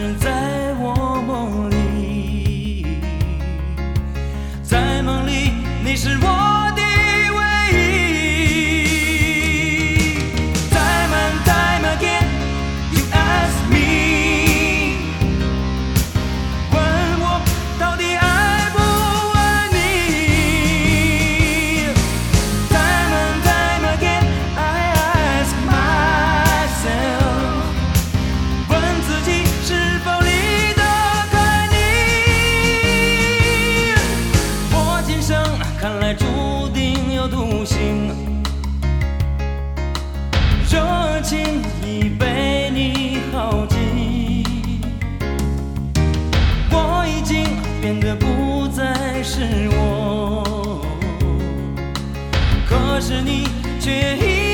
是在我梦里，在梦里你是我的唯一。Time and time again you ask me， 问我到底爱不爱你。Time and time again I ask myself， 问自己是否离得开你。我今生看来注定有独行，热情已被你耗尽，我已经变得不再是我，可是你却依